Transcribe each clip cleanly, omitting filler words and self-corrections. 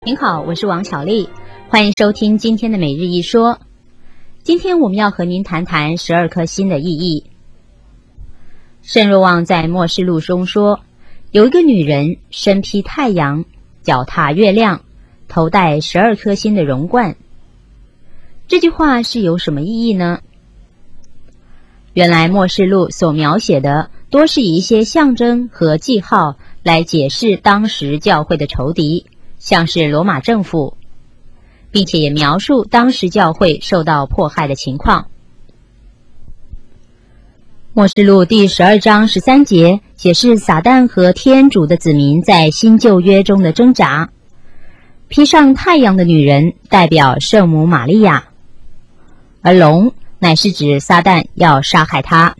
您好，我是王小丽，欢迎收听今天的每日一说。今天我们要和您谈谈12颗星的意义。圣若望在默示录中说，有一个女人身披太阳，脚踏月亮，头戴12颗星的荣冠。这句话是有什么意义呢？原来默示录所描写的多是以一些象征和记号来解释当时教会的仇敌，像是罗马政府，并且也描述当时教会受到迫害的情况。默示录第12章13节解释撒旦和天主的子民在新旧约中的挣扎。披上太阳的女人代表圣母玛利亚，而龙乃是指撒旦要杀害他。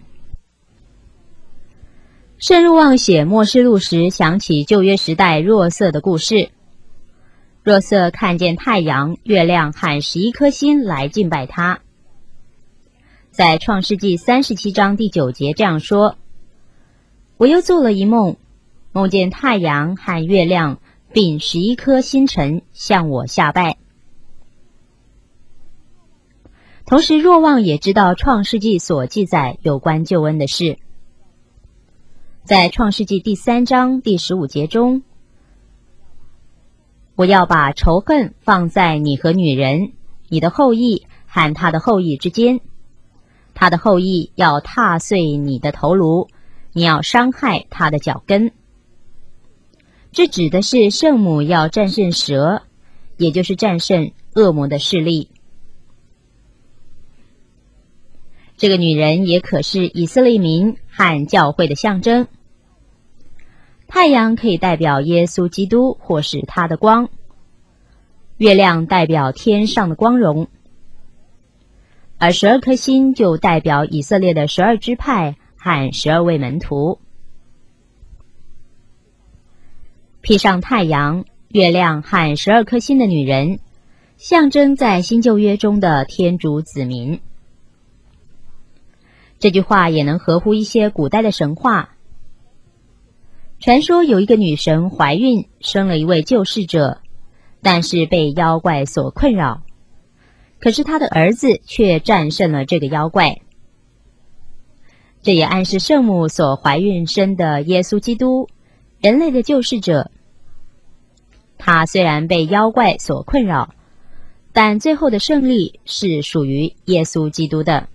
圣若望写默示录时想起旧约时代若瑟的故事。若瑟看见太阳、月亮和11颗星来敬拜他。在创世纪37章第9节这样说：我又做了一梦，梦见太阳和月亮并11颗星辰向我下拜。同时若望也知道创世纪所记载有关救恩的事。在创世纪第3章第15节中，我要把仇恨放在你和女人，你的后裔和他的后裔之间，他的后裔要踏碎你的头颅，你要伤害他的脚跟。这指的是圣母要战胜蛇，也就是战胜恶魔的势力。这个女人也可是以色列民和教会的象征。太阳可以代表耶稣基督或是他的光，月亮代表天上的光荣，而12颗星就代表以色列的12支派和12位门徒。披上太阳、月亮和12颗星的女人，象征在新旧约中的天主子民。这句话也能合乎一些古代的神话。传说有一个女神怀孕，生了一位救世者，但是被妖怪所困扰。可是她的儿子却战胜了这个妖怪。这也暗示圣母所怀孕生的耶稣基督，人类的救世者。他虽然被妖怪所困扰，但最后的胜利是属于耶稣基督的。